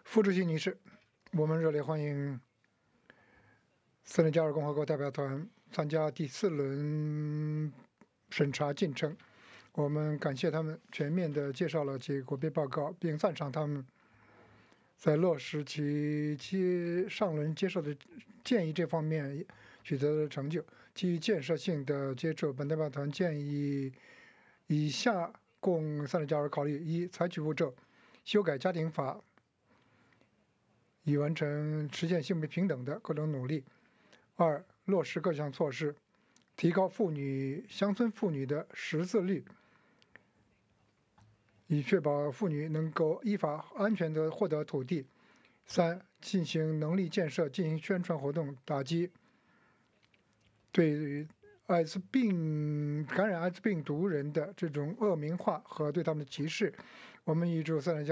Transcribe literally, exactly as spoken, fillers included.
副主席女士，我们热烈欢迎斯里加尔共和国代表团参加第四轮审查进程。我们感谢他们全面地介绍了其国别报告，并赞赏他们在落实其其上轮接受的建议这方面取得的成就。基于建设性的接触，本代表团建议以下供塞内加尔考虑：一、采取步骤，修改家庭法，以完成实现性别平等的各种努力；二、落实各项措施，提高妇女乡村妇女的识字率，以确保妇女能够依法安全地获得土地；三、进行能力建设，进行宣传活动，打击对艾滋病感染艾滋病毒人的这种恶名化和对他们的歧视。我们预祝塞内加